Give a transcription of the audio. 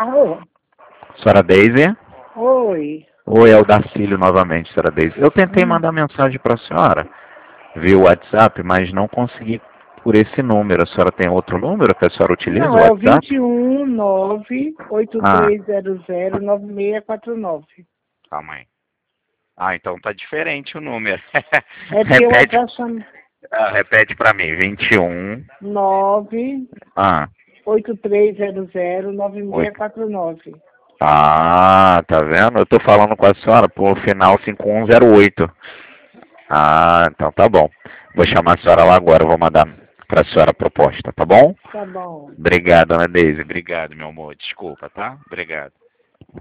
Alô? Senhora Deise? Oi. Oi, é o Darcílio novamente, senhora Deise. Eu tentei mandar mensagem para a senhora via WhatsApp, mas não consegui por esse número. A senhora tem outro número que a senhora utiliza, Não, o é o WhatsApp? 21 983009649. Calma aí. Então tá diferente o número. É porque o Repete, WhatsApp chama repete para mim. 21. Ah, 8. 983009649. Tá vendo? Eu tô falando com a senhora por final 5108. Então tá bom. Vou chamar a senhora lá agora, eu vou mandar para a senhora a proposta, tá bom? Tá bom. Obrigado, Ana Deise. Obrigado, meu amor. Desculpa, tá? Obrigado.